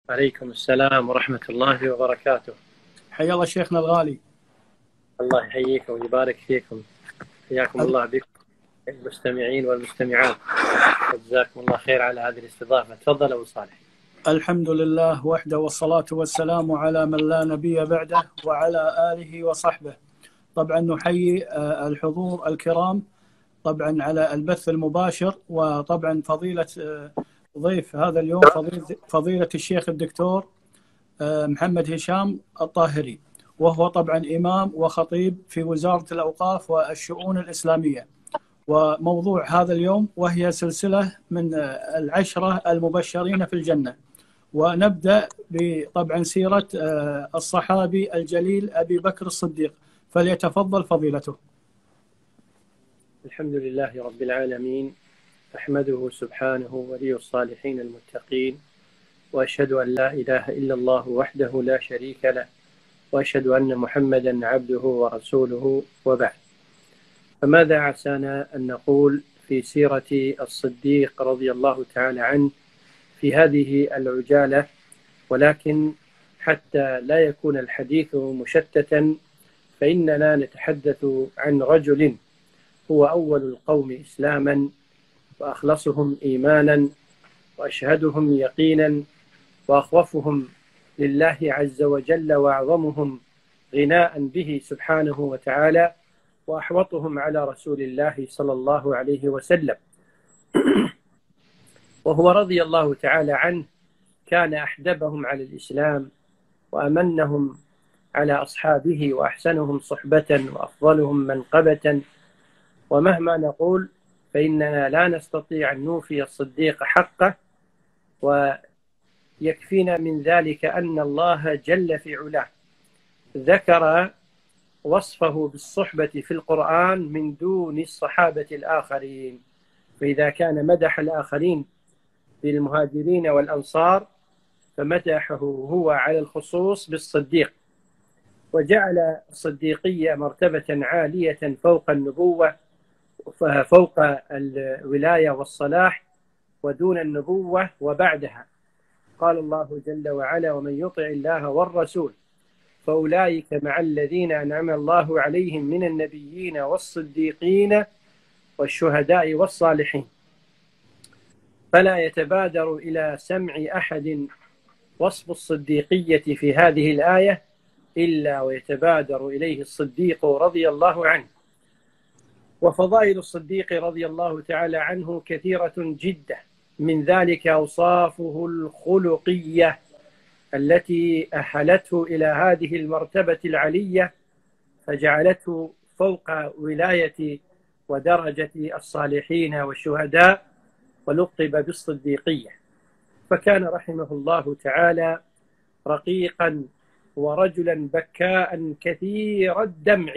عليكم السلام ورحمة الله وبركاته. حيا الله شيخنا الغالي. الله يحييكم ويبارك فيكم. حياكم الله بكم المستمعين والمستمعات. جزاكم الله خير على هذه الاستضافة. تفضل أبو صالح. الحمد لله وحده، والصلاة والسلام على من لا نبي بعده وعلى آله وصحبه. طبعا نحيي الحضور الكرام طبعا على البث المباشر، وطبعا فضيلة ضيف هذا اليوم فضيلة الشيخ الدكتور محمد هشام الطاهري، وهو طبعا إمام وخطيب في وزارة الأوقاف والشؤون الإسلامية. وموضوع هذا اليوم وهي سلسلة من العشرة المبشرين في الجنة، ونبدأ بطبعا سيرة الصحابي الجليل أبي بكر الصديق، فليتفضل فضيلته. الحمد لله رب العالمين، أحمده سبحانه ولي الصالحين المتقين، وأشهد أن لا إله إلا الله وحده لا شريك له، وأشهد أن محمدا عبده ورسوله، وبعد. فماذا عسانا أن نقول في سيرة الصديق رضي الله تعالى عنه في هذه العجالة، ولكن حتى لا يكون الحديث مشتتا فإننا نتحدث عن رجل هو أول القوم إسلاما، وأخلصهم إيمانا، وأشهدهم يقينا، وأخوفهم لله عز وجل، وأعظمهم غناء به سبحانه وتعالى، وأحوطهم على رسول الله صلى الله عليه وسلم. وهو رضي الله تعالى عنه كان أحدبهم على الإسلام، وأمنهم على أصحابه، وأحسنهم صحبة، وأفضلهم منقبة. ومهما نقول فإننا لا نستطيع أن نوفي الصديق حقه، ويكفينا من ذلك أن الله جل في علاه ذكر وصفه بالصحبة في القرآن من دون الصحابة الآخرين. فإذا كان مدح الآخرين بالمهاجرين والأنصار، فمدحه هو على الخصوص بالصديق، وجعل الصديقية مرتبة عالية فوق النبوة، فوق الولاية والصلاح، ودون النبوة وبعدها. قال الله جل وعلا: ومن يطع الله والرسول فأولئك مع الذين أنعم الله عليهم من النبيين والصديقين والشهداء والصالحين. فلا يتبادر إلى سمع أحد وصف الصديقية في هذه الآية إلا ويتبادر إليه الصديق رضي الله عنه. وفضائل الصديق رضي الله تعالى عنه كثيرة جدا، من ذلك أوصافه الخلقية التي أحلته إلى هذه المرتبة العلية، فجعلته فوق ولاية ودرجة الصالحين والشهداء، ولقب بالصديقية. فكان رحمه الله تعالى رقيقا ورجلا بكاء كثير الدمع.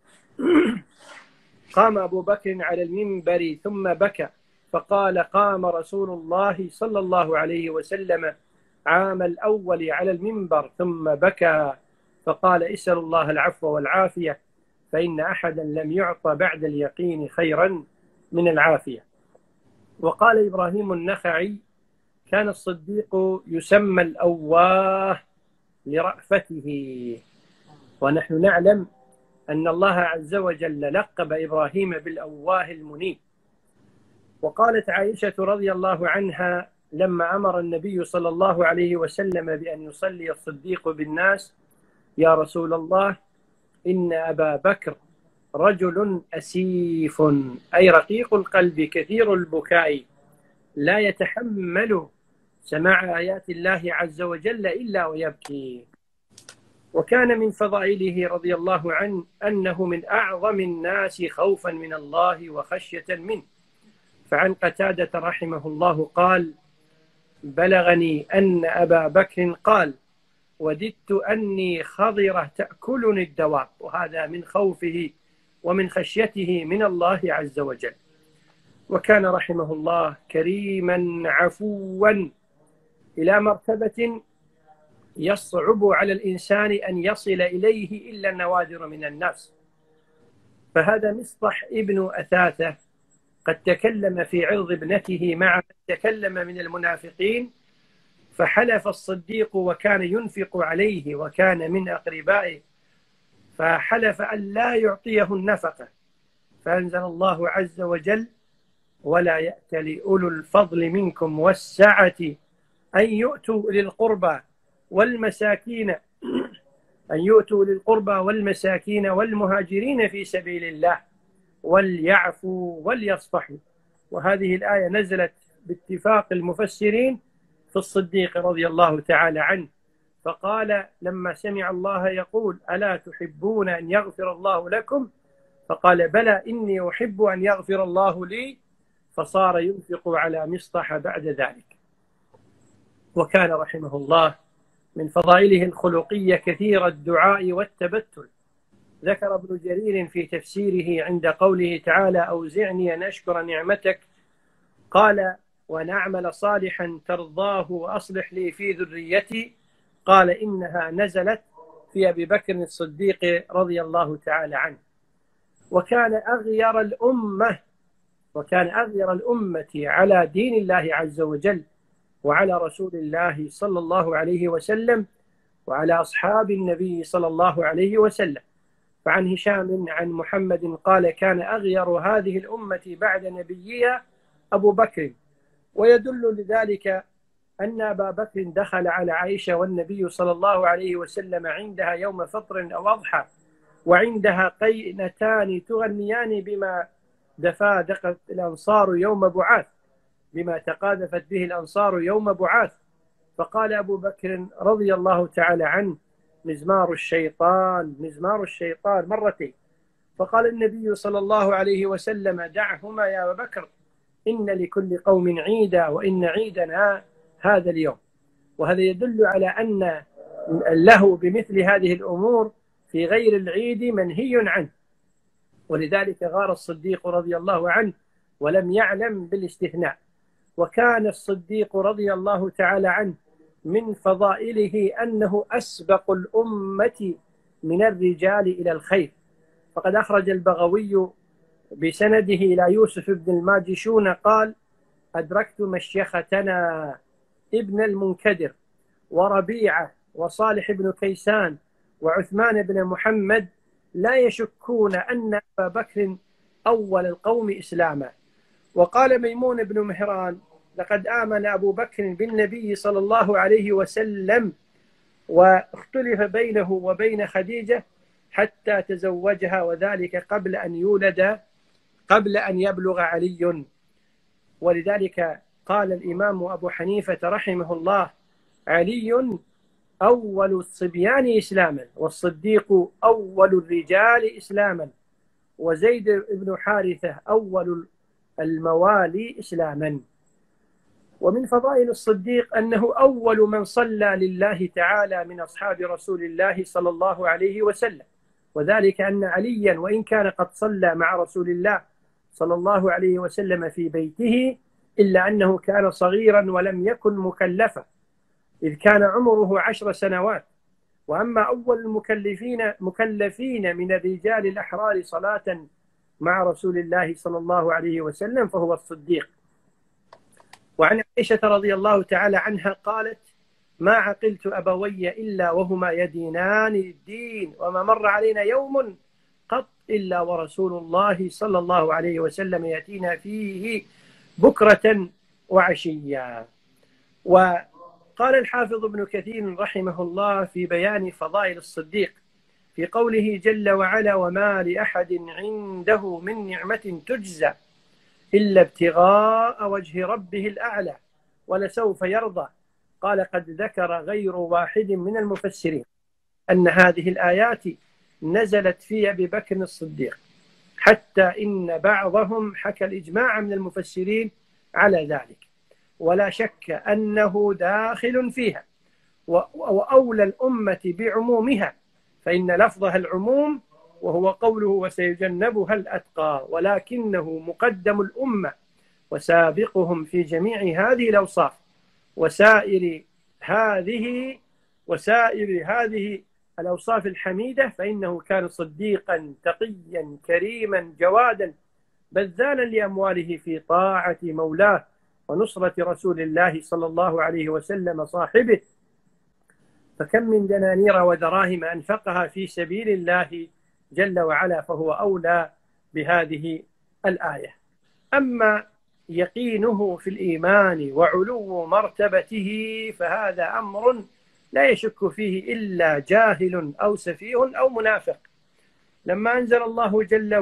قام أبو بكر على المنبر ثم بكى، فقال: قام رسول الله صلى الله عليه وسلم عام الأول على المنبر ثم بكى، فقال: اسأل الله العفو والعافية، فإن أحدا لم يعط بعد اليقين خيرا من العافية. وقال إبراهيم النخعي: كان الصديق يسمى الأواه لرأفته. ونحن نعلم أن الله عز وجل لقب إبراهيم بالأواه المنيب. وقالت عائشة رضي الله عنها لما أمر النبي صلى الله عليه وسلم بأن يصلي الصديق بالناس: يا رسول الله، إن أبا بكر رجل أسيف، أي رقيق القلب كثير البكاء، لا يتحمل سماع آيات الله عز وجل إلا ويبكي. وكان من فضائله رضي الله عنه أنه من أعظم الناس خوفا من الله وخشية منه. فعن قتادة رحمه الله قال: بلغني أن أبا بكر قال: وددت أني خضرة تأكلني الدواب. وهذا من خوفه ومن خشيته من الله عز وجل. وكان رحمه الله كريما عفوا إلى مرتبة يصعب على الإنسان أن يصل إليه إلا النوادر من الناس. فهذا مصطح ابن أثاثة قد تكلم في عرض ابنته مع من تكلم من المنافقين، فحلف الصديق وكان ينفق عليه وكان من أقربائه، فحلف أن لا يعطيه النفقة، فأنزل الله عز وجل: ولا يأتل أولو الفضل منكم والسعة أن يؤتوا للقربى والمساكين والمهاجرين في سبيل الله وليعفوا وليصفحوا. وهذه الآية نزلت باتفاق المفسرين في الصديق رضي الله تعالى عنه، فقال لما سمع الله يقول: ألا تحبون أن يغفر الله لكم؟ فقال: بلى إني أحب أن يغفر الله لي، فصار ينفق على مصطح بعد ذلك. وكان رحمه الله من فضائله الخلقية كثير الدعاء والتبتل. ذكر ابن جرير في تفسيره عند قوله تعالى: أوزعني أن أشكر نعمتك، قال: وأن أعمل صالحا ترضاه وأصلح لي في ذريتي. قال: إنها نزلت في أبي بكر الصديق رضي الله تعالى عنه. وكان أغير الأمة على دين الله عز وجل وعلى رسول الله صلى الله عليه وسلم وعلى أصحاب النبي صلى الله عليه وسلم. فعن هشام عن محمد قال: كان أغير هذه الأمة بعد نبيها أبو بكر. ويدل لذلك أن أبا بكر دخل على عائشة والنبي صلى الله عليه وسلم عندها يوم فطر أو أضحى، وعندها قينتان تغنيان بما دقت الأنصار يوم بعاث، بما تقاذفت به الأنصار يوم بعاث. فقال أبو بكر رضي الله تعالى عنه: مزمار الشيطان مرتين. فقال النبي صلى الله عليه وسلم: دعهما يا أبا بكر، إن لكل قوم عيدا وإن عيدنا هذا اليوم. وهذا يدل على أن له بمثل هذه الأمور في غير العيد منهي عنه، ولذلك غار الصديق رضي الله عنه ولم يعلم بالاستثناء. وكان الصديق رضي الله تعالى عنه من فضائله أنه أسبق الأمة من الرجال إلى الخير. فقد أخرج البغوي بسنده إلى يوسف بن الماجشون قال: أدركت مشيختنا ابن المنكدر وربيعة وصالح بن كيسان وعثمان بن محمد لا يشكون أن أبا بكر أول القوم إسلاما. وقال ميمون بن مهران: لقد آمن أبو بكر بالنبي صلى الله عليه وسلم واختلف بينه وبين خديجة حتى تزوجها، وذلك قبل أن يبلغ علي. ولذلك قال الإمام أبو حنيفة رحمه الله: علي أول الصبيان إسلاما، والصديق أول الرجال إسلاما، وزيد بن حارثة أول الموالي إسلاما. ومن فضائل الصديق أنه أول من صلى لله تعالى من أصحاب رسول الله صلى الله عليه وسلم، وذلك أن عليا وإن كان قد صلى مع رسول الله صلى الله عليه وسلم في بيته، إلا أنه كان صغيرا ولم يكن مكلفا، إذ كان عمره 10 سنوات. وأما أول المكلفين من الرجال الأحرار صلاة مع رسول الله صلى الله عليه وسلم فهو الصديق. وعن عائشة رضي الله تعالى عنها قالت: ما عقلت أبوي إلا وهما يدينان الدين، وما مر علينا يوم قط إلا ورسول الله صلى الله عليه وسلم يأتينا فيه بكرة وعشيا. وقال الحافظ ابن كثير رحمه الله في بيان فضائل الصديق في قوله جل وعلا: وما لأحد عنده من نعمة تجزى إلا ابتغاء وجه ربه الأعلى ولسوف يرضى. قال: قد ذكر غير واحد من المفسرين أن هذه الآيات نزلت في أبي بكر الصديق، حتى إن بعضهم حكى الإجماع من المفسرين على ذلك، ولا شك أنه داخل فيها وأولى الأمة بعمومها، فإن لفظها العموم، وهو قوله: وسيجنبها الأتقى، ولكنه مقدم الأمة وسابقهم في جميع هذه الأوصاف وسائر هذه الأوصاف الحميدة، فإنه كان صديقا تقيا كريما جوادا بذالا لأمواله في طاعة مولاه ونصرة رسول الله صلى الله عليه وسلم صاحبه، فكم من دنانير ودراهم أنفقها في سبيل الله جل وعلا، فهو أولى بهذه الآية. أما يقينه في الإيمان وعلو مرتبته فهذا أمر لا يشك فيه إلا جاهل أو سفيه أو منافق. لما أنزل الله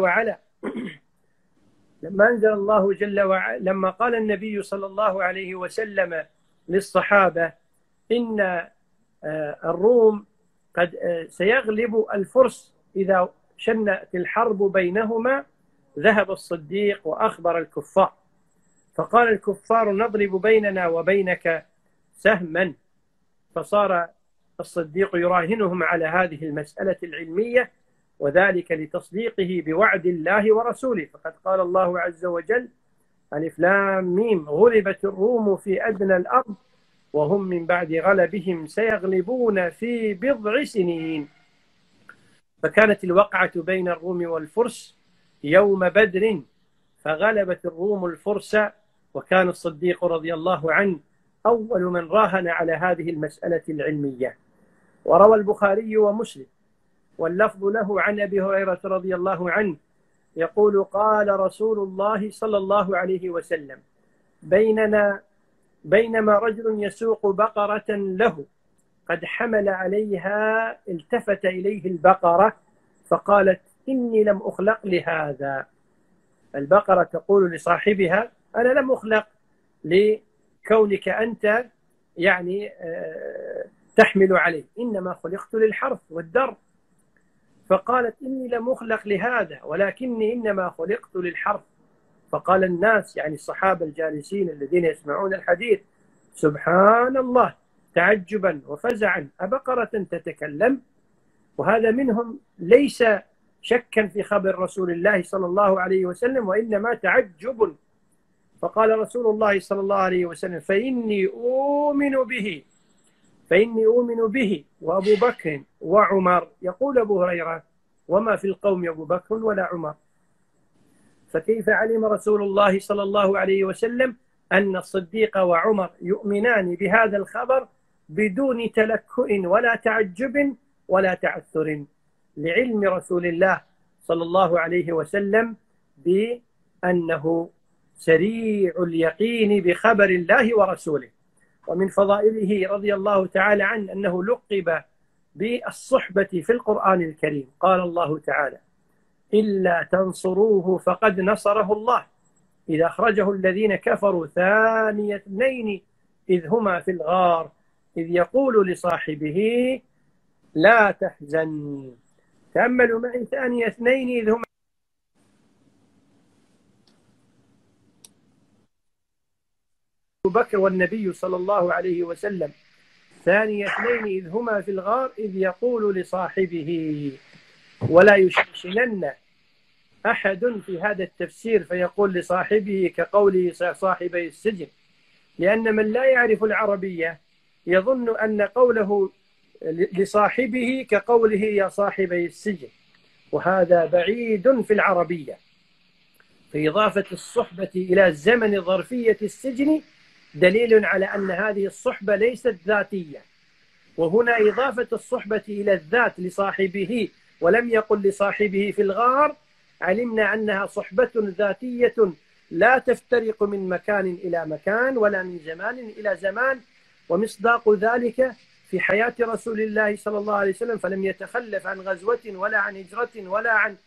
جل وعلا لما قال النبي صلى الله عليه وسلم للصحابة إن الروم قد سيغلب الفرس إذا شنت الحرب بينهما، ذهب الصديق وأخبر الكفار، فقال الكفار نضرب بيننا وبينك سهما، فصار الصديق يراهنهم على هذه المسألة العلمية، وذلك لتصديقه بوعد الله ورسوله. فقد قال الله عز وجل: ألف لام ميم غلبت الروم في أدنى الأرض وهم من بعد غلبهم سيغلبون في بضع سنين. فكانت الوقعة بين الروم والفرس يوم بدر، فغلبت الروم الفرس، وكان الصديق رضي الله عنه أول من راهن على هذه المسألة العلمية. وروى البخاري ومسلم واللفظ له عن أبي هريرة رضي الله عنه يقول: قال رسول الله صلى الله عليه وسلم: بينما رجل يسوق بقرة له قد حمل عليها، التفت إليه البقرة فقالت: إني لم أخلق لهذا. البقرة تقول لصاحبها: أنا لم أخلق لكونك أنت يعني تحمل عليه، إنما خلقت للحرث والدر. فقالت: إني لم أخلق لهذا ولكني إنما خلقت للحرث. فقال الناس، يعني الصحابة الجالسين الذين يسمعون الحديث: سبحان الله، تعجبا وفزعا، أبقرة تتكلم؟ وهذا منهم ليس شكا في خبر رسول الله صلى الله عليه وسلم، وإنما تعجب. فقال رسول الله صلى الله عليه وسلم: فإني أؤمن به وأبو بكر وعمر. يقول أبو هريرة: وما في القوم أبو بكر ولا عمر؟ فكيف علم رسول الله صلى الله عليه وسلم أن الصديق وعمر يؤمنان بهذا الخبر بدون تلكؤ ولا تعجب ولا تعثر؟ لعلم رسول الله صلى الله عليه وسلم بأنه سريع اليقين بخبر الله ورسوله. ومن فضائله رضي الله تعالى عنه أنه لقب بالصحبة في القرآن الكريم. قال الله تعالى: إلا تنصروه فقد نصره الله إذ أخرجه الذين كفروا ثاني اثنين إذ هما في الغار إذ يقول لصاحبه لا تحزن. تأملوا معي: ثاني اثنين إذ هما أبو بكر والنبي صلى الله عليه وسلم، ثاني اثنين إذ هما في الغار إذ يقول لصاحبه. ولا يشنن أحد في هذا التفسير فيقول لصاحبه كقوله صاحبي السجن، لأن من لا يعرف العربية يظن أن قوله لصاحبه كقوله يا صاحبي السجن، وهذا بعيد في العربية. فإضافة الصحبة إلى زمن ظرفية السجن دليل على أن هذه الصحبة ليست ذاتية، وهنا إضافة الصحبة إلى الذات لصاحبه ولم يقل لصاحبه في الغار، علمنا أنها صحبة ذاتية لا تفترق من مكان إلى مكان ولا من زمان إلى زمان. ومصداق ذلك في حياة رسول الله صلى الله عليه وسلم، فلم يتخلف عن غزوة ولا عن هجرة ولا عن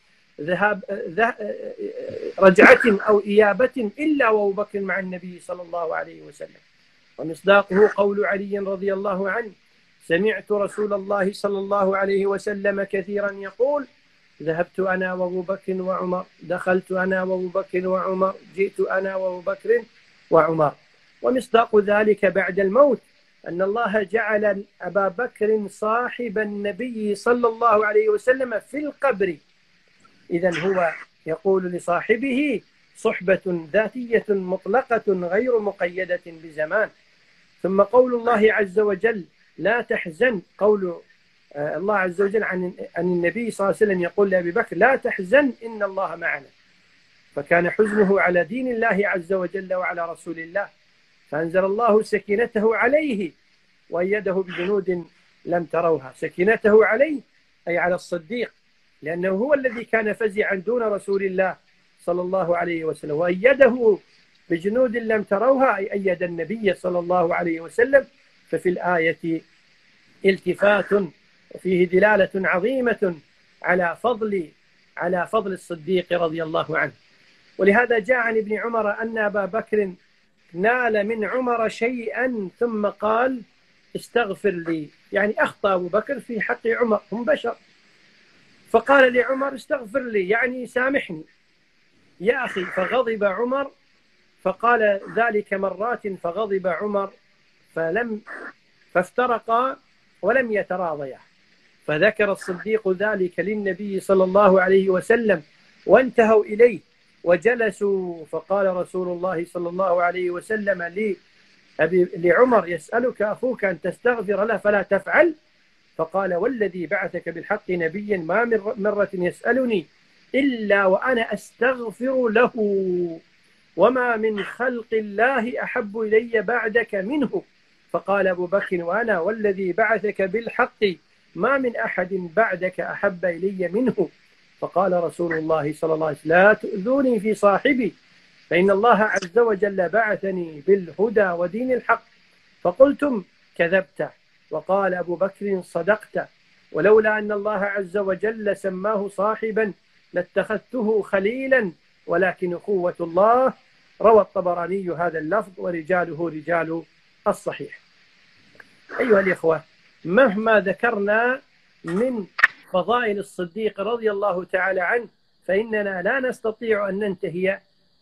رجعة أو إيابة إلا وأبو بكر مع النبي صلى الله عليه وسلم. ومصداقه قول علي رضي الله عنه: سمعت رسول الله صلى الله عليه وسلم كثيرا يقول: ذهبت أنا وأبو بكر وعمر، دخلت أنا وأبو بكر وعمر، جئت أنا وأبو بكر وعمر. ومصداق ذلك بعد الموت أن الله جعل أبا بكر صاحب النبي صلى الله عليه وسلم في القبر، إذن هو يقول لصاحبه صحبة ذاتية مطلقة غير مقيدة بزمان. ثم قول الله عز وجل لا تحزن، قول الله عز وجل عن النبي صلى الله عليه وسلم يقول لأبي بكر لا تحزن إن الله معنا، فكان حزنه على دين الله عز وجل وعلى رسول الله. فأنزل الله سكينته عليه وأيده بجنود لم تروها. سكينته عليه أي على الصديق، لأنه هو الذي كان فزعا دون رسول الله صلى الله عليه وسلم، وأيده بجنود لم تروها أي أيد النبي صلى الله عليه وسلم. ففي الآية التفات وفيه دلالة عظيمة على فضل الصديق رضي الله عنه. ولهذا جاء عن ابن عمر أن أبا بكر نال من عمر شيئا ثم قال استغفر لي، يعني أخطأ أبو بكر في حق عمر، هم بشر، فقال لعمر استغفر لي يعني سامحني يا أخي. فغضب عمر، فقال ذلك مرات، فغضب عمر فافترقا ولم يتراضيا. فذكر الصديق ذلك للنبي صلى الله عليه وسلم وانتهوا إليه وجلسوا، فقال رسول الله صلى الله عليه وسلم لعمر يسألك أخوك أن تستغفر له فلا تفعل؟ فقال والذي بعثك بالحق نبيا ما من مرة يسألني إلا وأنا أستغفر له، وما من خلق الله أحب إلي بعدك منه. فقال أبو بكر وأنا والذي بعثك بالحق ما من أحد بعدك أحب إلي منه. فقال رسول الله صلى الله عليه وسلم لا تؤذوني في صاحبي فإن الله عز وجل بعثني بالهدى ودين الحق. فقلتم كذبت، وقال أبو بكر صدقت، ولولا أن الله عز وجل سماه صاحبا لاتخذته خليلا، ولكن أخوة الله. روى الطبراني هذا اللفظ ورجاله رجال الصحيح. أيها الإخوة، مهما ذكرنا من فضائل الصديق رضي الله تعالى عنه فإننا لا نستطيع أن ننتهي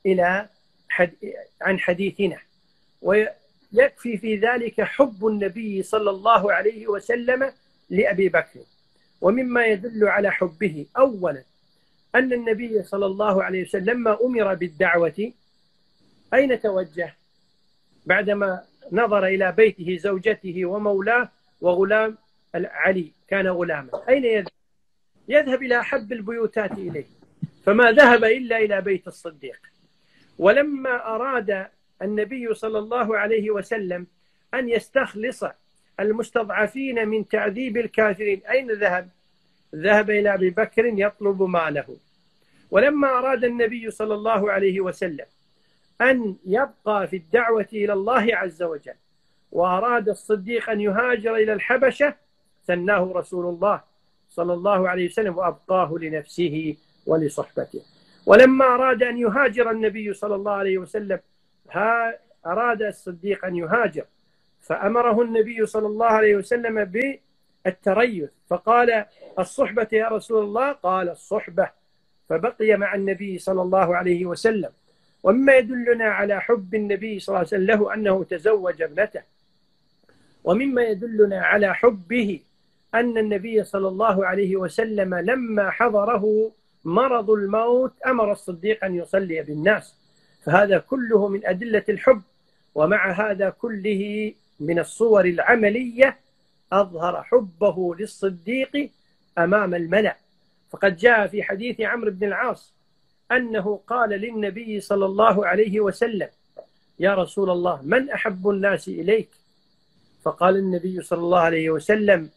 عن حديثنا، ويكفي في ذلك حب النبي صلى الله عليه وسلم لأبي بكر. ومما يدل على حبه أولا أن النبي صلى الله عليه وسلم لما أمر بالدعوة أين توجه؟ بعدما نظر إلى بيته زوجته ومولاه وغلام علي كان غلاما، أين يذهب؟ يذهب إلى أحب البيوتات إليه، فما ذهب إلا إلى بيت الصديق. ولما أراد النبي صلى الله عليه وسلم أن يستخلص المستضعفين من تعذيب الكافرين أين ذهب؟ ذهب إلى أبي بكر يطلب ماله. ولما أراد النبي صلى الله عليه وسلم أن يبقى في الدعوة إلى الله عز وجل وأراد الصديق أن يهاجر إلى الحبشة ثناه رسول الله صلى الله عليه وسلم وأبقاه لنفسه ولصحبته. ولما أراد أن يهاجر النبي صلى الله عليه وسلم أراد الصديق أن يهاجر فأمره النبي صلى الله عليه وسلم بالتريث، فقال الصحبة يا رسول الله؟ قال الصحبة، فبقي مع النبي صلى الله عليه وسلم. ومما يدلنا على حب النبي صلى الله عليه وسلم له أنه تزوج ابنته. ومما يدلنا على حبه أن النبي صلى الله عليه وسلم لما حضره مرض الموت أمر الصديق أن يصلي بالناس، فهذا كله من أدلة الحب. ومع هذا كله من الصور العملية أظهر حبه للصديق أمام الملأ. فقد جاء في حديث عمرو بن العاص أنه قال للنبي صلى الله عليه وسلم يا رسول الله من أحب الناس إليك؟ فقال النبي صلى الله عليه وسلم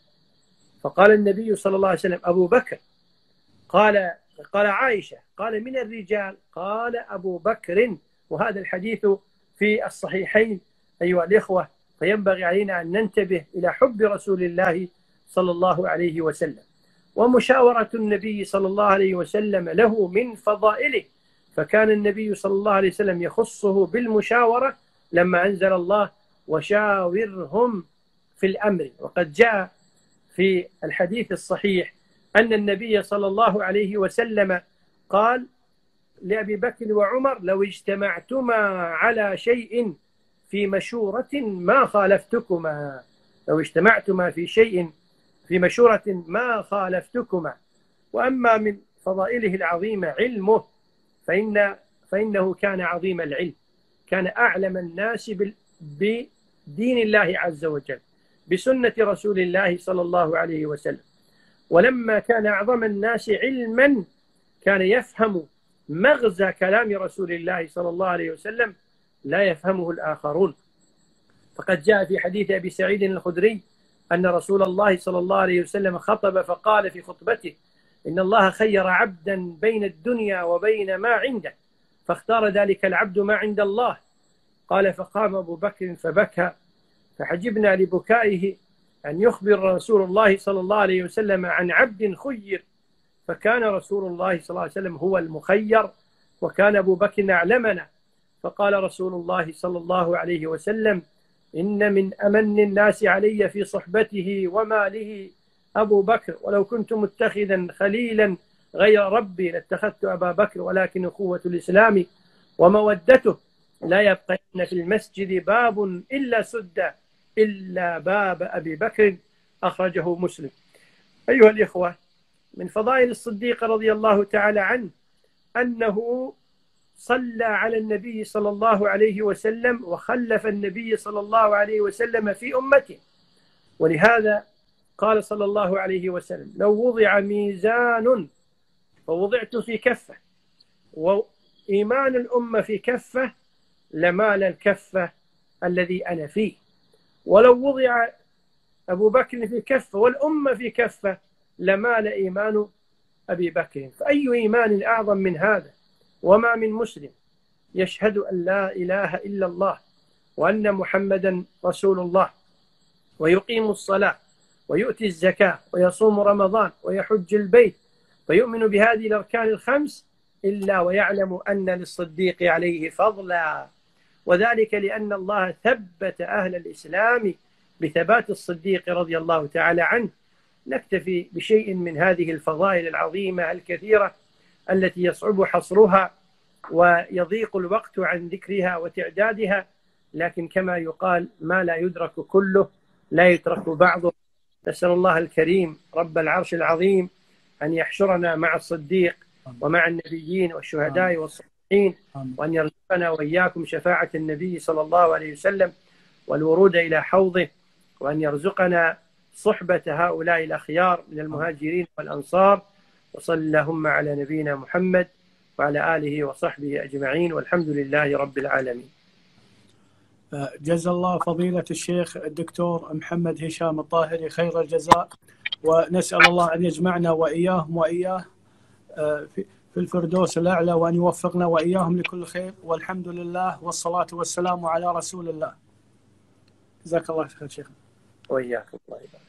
أبو بكر. قال عائشة. قال من الرجال؟ قال أبو بكر. وهذا الحديث في الصحيحين أيها الإخوة، فينبغي علينا أن ننتبه إلى حب رسول الله صلى الله عليه وسلم. ومشاورة النبي صلى الله عليه وسلم له من فضائله، فكان النبي صلى الله عليه وسلم يخصه بالمشاورة لما أنزل الله وشاورهم في الأمر. وقد جاء في الحديث الصحيح أن النبي صلى الله عليه وسلم قال لأبي بكر وعمر لو اجتمعتما على شيء في مشورة ما خالفتكما، لو اجتمعتما في شيء في مشورة ما خالفتكما. وأما من فضائله العظيمة علمه، فإنه كان عظيم العلم، كان أعلم الناس بدين الله عز وجل، بسنة رسول الله صلى الله عليه وسلم. ولما كان أعظم الناس علما كان يفهم مغزى كلام رسول الله صلى الله عليه وسلم لا يفهمه الآخرون. فقد جاء في حديث أبي سعيد الخدري أن رسول الله صلى الله عليه وسلم خطب فقال في خطبته: إن الله خير عبدا بين الدنيا وبين ما عنده، فاختار ذلك العبد ما عند الله. قال: فقام أبو بكر فبكى، فحجبنا لبكائه أن يخبر رسول الله صلى الله عليه وسلم عن عبد خير، فكان رسول الله صلى الله عليه وسلم هو المخير، وكان أبو بكر أعلمنا. فقال رسول الله صلى الله عليه وسلم: إن من أمن الناس علي في صحبته وماله أبو بكر، ولو كنت متخذا خليلا غير ربي لاتخذت أبا بكر، ولكن أخوة الإسلام ومودته لا يبقين في المسجد باب إلا سد إلا باب أبي بكر، أخرجه مسلم. أيها الإخوة، من فضائل الصديق رضي الله تعالى عنه أنه صلى على النبي صلى الله عليه وسلم وخلف النبي صلى الله عليه وسلم في أمته، ولهذا قال صلى الله عليه وسلم: لو وضع ميزان فوضعت في كفة، وإيمان الأمة في كفة لمال الكفة الذي أنا فيه، ولو وضع أبو بكر في كفة والأمة في كفة لمال إيمان أبي بكر. فأي إيمان أعظم من هذا؟ وما من مسلم يشهد أن لا إله إلا الله وأن محمدا رسول الله، ويقيم الصلاة ويؤتي الزكاة ويصوم رمضان ويحج البيت ويؤمن بهذه الأركان الخمس إلا ويعلم أن للصديق عليه فضلا، وذلك لأن الله ثبت أهل الإسلام بثبات الصديق رضي الله تعالى عنه. نكتفي بشيء من هذه الفضائل العظيمة الكثيرة التي يصعب حصرها ويضيق الوقت عن ذكرها وتعدادها، لكن كما يقال: ما لا يدرك كله لا يترك بعضه. نسأل الله الكريم رب العرش العظيم أن يحشرنا مع الصديق ومع النبيين والشهداء والصالحين، وأن يرزقنا وإياكم شفاعة النبي صلى الله عليه وسلم والورود إلى حوضه، وأن يرزقنا صحبة هؤلاء الأخيار من المهاجرين والأنصار. وصلى اللهم على نبينا محمد وعلى آله وصحبه أجمعين، والحمد لله رب العالمين. جزا الله فضيلة الشيخ الدكتور محمد هشام الطاهري خير الجزاء، ونسأل الله أن يجمعنا وإياهم وإياه في الفردوس الأعلى، وأن يوفقنا وإياهم لكل خير، والحمد لله والصلاة والسلام على رسول الله. جزاك الله خير شيخ. وإياكم الله يبارك.